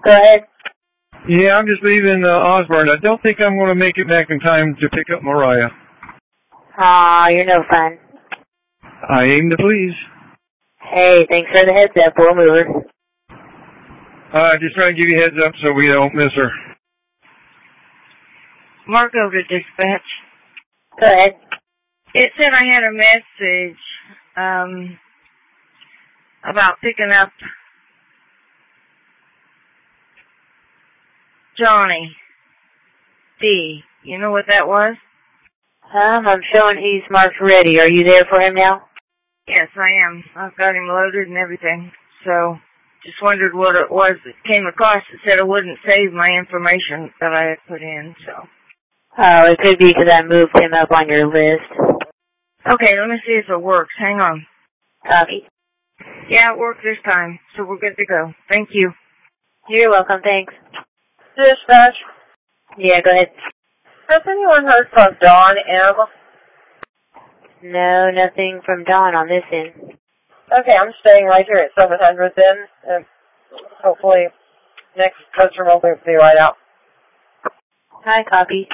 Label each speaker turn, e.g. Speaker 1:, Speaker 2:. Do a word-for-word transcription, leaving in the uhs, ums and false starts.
Speaker 1: Go ahead.
Speaker 2: Yeah, I'm just leaving uh, Osborne. I don't think I'm going to make it back in time to pick up Mariah.
Speaker 1: Aw, you're no fun.
Speaker 2: I aim to please.
Speaker 1: Hey, thanks for the heads up. We'll move her.
Speaker 2: Uh, just trying to give you a heads up so we don't miss her.
Speaker 3: Marco to dispatch.
Speaker 1: Go ahead.
Speaker 3: It said I had a message um, about picking up Johnny D. You know what that was?
Speaker 1: Um, I'm showing he's marked ready. Are you there for him now?
Speaker 3: Yes, I am. I've got him loaded and everything. So, just wondered what it was that came across. It said it wouldn't save my information that I had put in, so.
Speaker 1: Oh, it could be because I moved him up on your list.
Speaker 3: Okay, let me see if it works. Hang on.
Speaker 1: Copy.
Speaker 3: Yeah, it worked this time, so we're good to go. Thank you.
Speaker 1: You're welcome, thanks.
Speaker 4: Dispatch.
Speaker 1: Yeah, go ahead.
Speaker 4: Has anyone heard from Dawn M?
Speaker 1: No, nothing from Dawn on this end.
Speaker 4: Okay, I'm staying right here at seven hundred then, and hopefully next customer will be right out.
Speaker 1: Hi, copy.